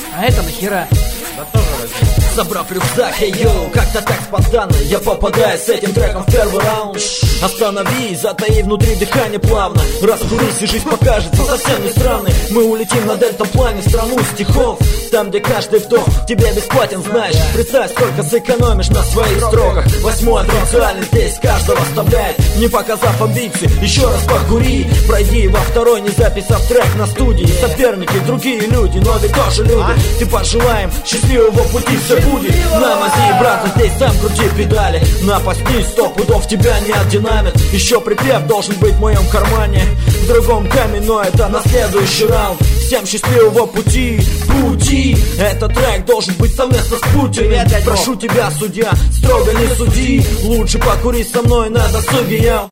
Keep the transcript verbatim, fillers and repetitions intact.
А это нахера? Да тоже возьму. Собрав рюкзак, эй, йоу, как-то так спонтанно я попадаю с этим треком в первый раунд. Остановись, затаи внутри дыхание плавно. Раскурись, и жизнь покажется совсем не странной. Мы улетим на дельтаплане в страну стихов, там, где каждый вдох тебе бесплатен, знаешь. Представь, сколько сэкономишь на своих строках. Восьмой отряд реально здесь каждого оставляет, не показав амбиций. Еще раз покури, пройди во второй, не записав трек на студии. Соперники, другие люди, но ведь тоже люди. Ты пожелаем счастливого пути, все будет. На мази, брат, здесь сам крути педали. Напасни, сто пудов тебя не отдинамит. Еще припев должен быть в моем кармане, в другом камень, но это на следующий раунд. Всем счастливого пути, пути. Этот трек должен быть совместно с Путиным. Прошу тебя, судья, строго не суди. Лучше покури со мной на досуге, я.